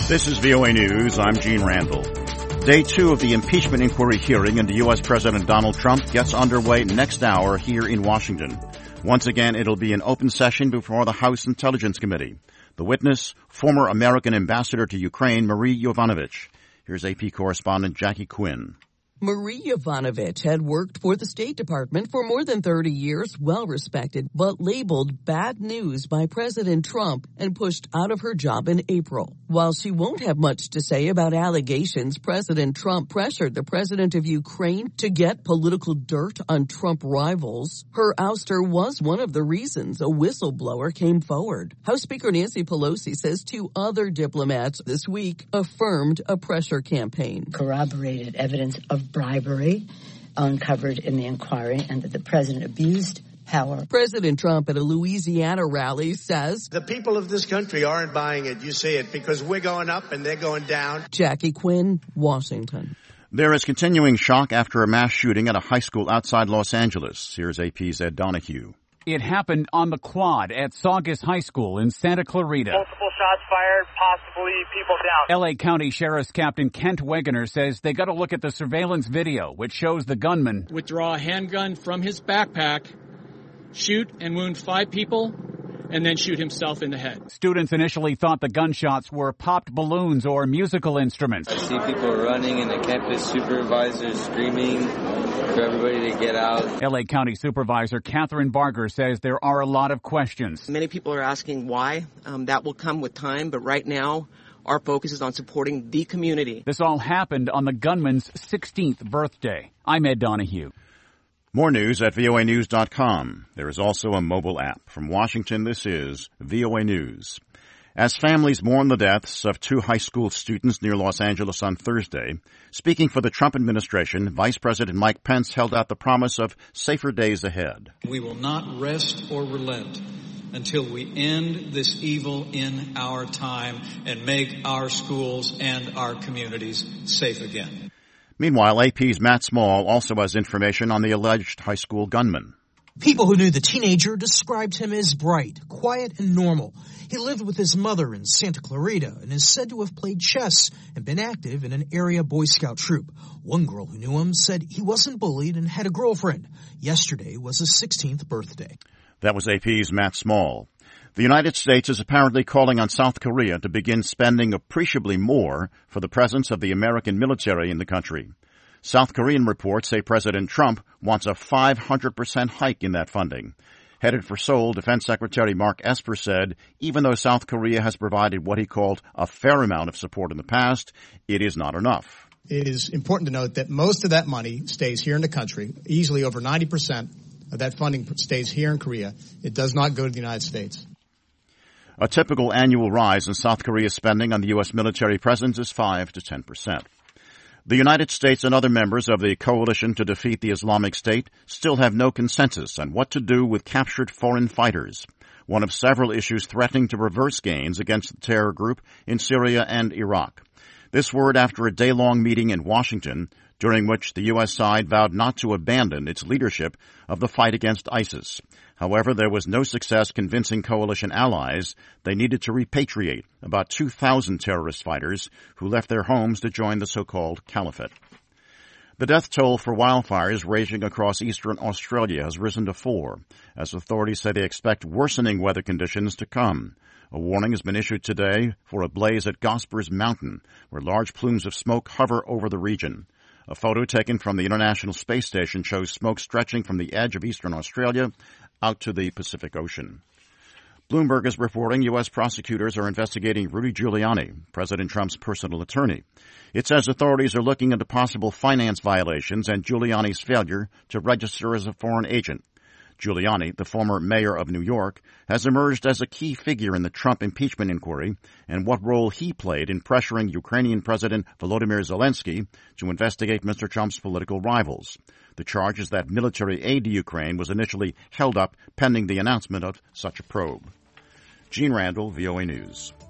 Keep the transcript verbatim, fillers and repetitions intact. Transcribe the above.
This is V O A News. I'm Gene Randall. Day two of the impeachment inquiry hearing into U S. President Donald Trump gets underway next hour here in Washington. Once again, it'll be an open session before the House Intelligence Committee. The witness, former American ambassador to Ukraine, Marie Yovanovitch. Here's A P correspondent Jackie Quinn. Marie Yovanovitch had worked for the State Department for more than thirty years, well-respected, but labeled bad news by President Trump and pushed out of her job in April. While she won't have much to say about allegations President Trump pressured the president of Ukraine to get political dirt on Trump rivals, her ouster was one of the reasons a whistleblower came forward. House Speaker Nancy Pelosi says two other diplomats this week affirmed a pressure campaign. Corroborated evidence of bribery uncovered in the inquiry, and that the president abused power. President Trump at a Louisiana rally says the people of this country aren't buying it. You see it because we're going up and they're going down. Jackie Quinn, Washington. There is continuing shock after a mass shooting at a high school outside Los Angeles. Here's A P's Ed Donahue. It happened on the quad at Saugus High School in Santa Clarita. Multiple shots fired, possibly people down. L A County Sheriff's Captain Kent Wegener says they got to look at the surveillance video, which shows the gunman withdraw a handgun from his backpack, shoot and wound five people, and then shoot himself in the head. Students initially thought the gunshots were popped balloons or musical instruments. I see people running and the campus supervisor screaming for everybody to get out. L A County Supervisor Catherine Barger says there are a lot of questions. Many people are asking why. Um, that will come with time, but right now our focus is on supporting the community. This all happened on the gunman's sixteenth birthday. I'm Ed Donahue. More news at V O A news dot com. There is also a mobile app. From Washington, this is V O A News. As families mourn the deaths of two high school students near Los Angeles on Thursday, speaking for the Trump administration, Vice President Mike Pence held out the promise of safer days ahead. We will not rest or relent until we end this evil in our time and make our schools and our communities safe again. Meanwhile, A P's Matt Small also has information on the alleged high school gunman. People who knew the teenager described him as bright, quiet, and normal. He lived with his mother in Santa Clarita and is said to have played chess and been active in an area Boy Scout troop. One girl who knew him said he wasn't bullied and had a girlfriend. Yesterday was his sixteenth birthday. That was A P's Matt Small. The United States is apparently calling on South Korea to begin spending appreciably more for the presence of the American military in the country. South Korean reports say President Trump wants a five hundred percent hike in that funding. Headed for Seoul, Defense Secretary Mark Esper said even though South Korea has provided what he called a fair amount of support in the past, it is not enough. It is important to note that most of that money stays here in the country. Easily over ninety percent of that funding stays here in Korea. It does not go to the United States. A typical annual rise in South Korea's spending on the U S military presence is five to ten percent. The United States and other members of the coalition to defeat the Islamic State still have no consensus on what to do with captured foreign fighters, one of several issues threatening to reverse gains against the terror group in Syria and Iraq. This word after a day-long meeting in Washington, during which the U S side vowed not to abandon its leadership of the fight against ISIS. However, there was no success convincing coalition allies they needed to repatriate about two thousand terrorist fighters who left their homes to join the so-called caliphate. The death toll for wildfires raging across eastern Australia has risen to four, as authorities say they expect worsening weather conditions to come. A warning has been issued today for a blaze at Gospers Mountain, where large plumes of smoke hover over the region. A photo taken from the International Space Station shows smoke stretching from the edge of eastern Australia out to the Pacific Ocean. Bloomberg is reporting U S prosecutors are investigating Rudy Giuliani, President Trump's personal attorney. It says authorities are looking into possible finance violations and Giuliani's failure to register as a foreign agent. Giuliani, the former mayor of New York, has emerged as a key figure in the Trump impeachment inquiry and what role he played in pressuring Ukrainian President Volodymyr Zelensky to investigate Mister Trump's political rivals. The charge is that military aid to Ukraine was initially held up pending the announcement of such a probe. Gene Randall, V O A News.